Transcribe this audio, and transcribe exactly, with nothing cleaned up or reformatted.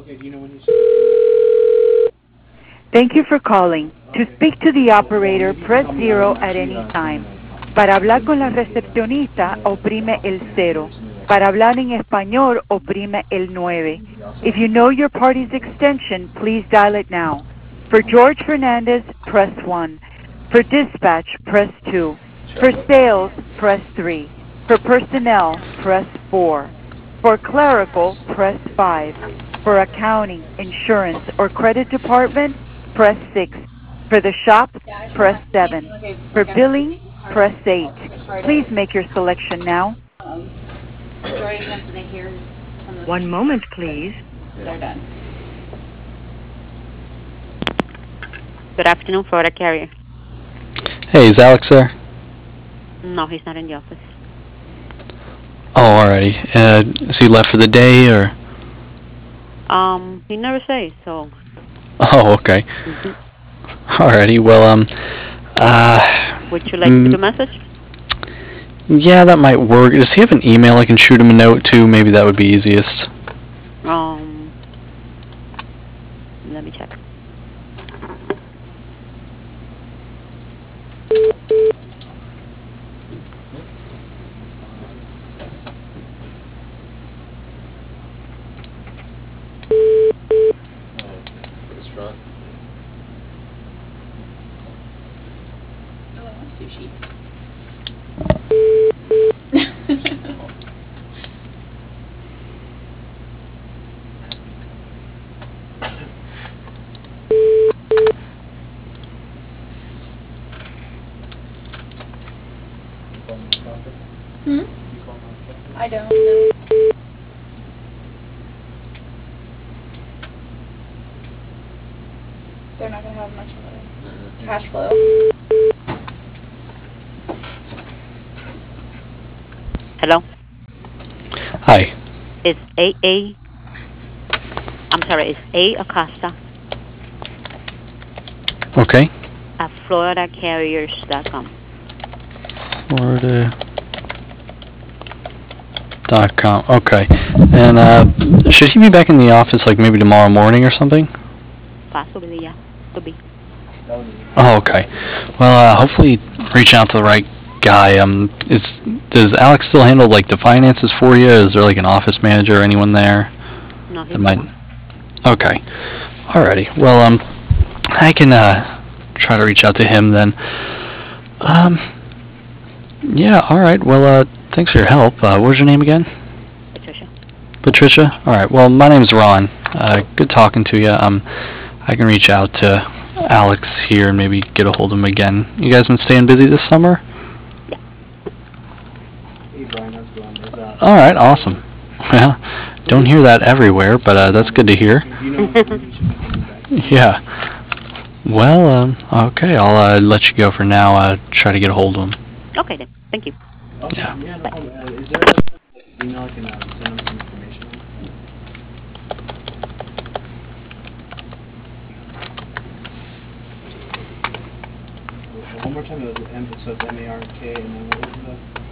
Okay, do you know when he's... Thank you for calling. To speak to the operator, press zero at any time. Para hablar con la recepcionista, oprime el cero. Para hablar en español, oprime el nueve. If you know your party's extension, please dial it now. For George Fernandez, press one. For dispatch, press two. For sales, press three. For personnel, press four. For clerical, press five. For accounting, insurance, or credit department, press six. For the shop, press seven. For billing, press eight. Please make your selection now. One moment, please. They're done. Good afternoon, Florida Carrier. Hey, is Alex there? No, he's not in the office. Oh, alrighty. Uh, is he left for the day, or? Um, he never says, so. Oh, okay. Mm-hmm. Alrighty, well, um, uh... Would you like mm, to do a message? Yeah, that might work. Does he have an email I can shoot him a note to? Maybe that would be easiest. Um, let me check. Sushi. Hmm? I don't know. They're not gonna have much of a cash flow. Hello? Hi. It's A A. I'm sorry, it's A Acosta Okay. at florida carriers dot com. Florida dot com. Okay. And, uh, should he be back in the office, like, maybe tomorrow morning or something? Possibly, yeah. Could be. Oh, okay. Well, uh, hopefully reaching out to the right guy. Um, is does Alex still handle like the finances for you? Is there like an office manager or anyone there? No, he's That might. gone. Okay. Alrighty. Well, um, I can uh try to reach out to him then. Um. Yeah. All right. Well, uh, thanks for your help. Uh, what was your name again? Patricia. Patricia. All right. Well, my name's Ron. Uh, good talking to you. Um, I can reach out to Alex here and maybe get a hold of him again. You guys been staying busy this summer? Yeah. Hey, Brian, how's it going? Is, uh, All right. Awesome. Well, don't hear that everywhere, but uh, that's good to hear. Do you know when he should be coming back? Yeah. Well, um, okay. I'll uh, let you go for now. Uh, try to get a hold of him. Okay, then. Thank you. Okay, Yeah. yeah, no problem. Uh, is there a email I can uh, send him some information on? One more time, it was M, so it's M A R K, and then what was the...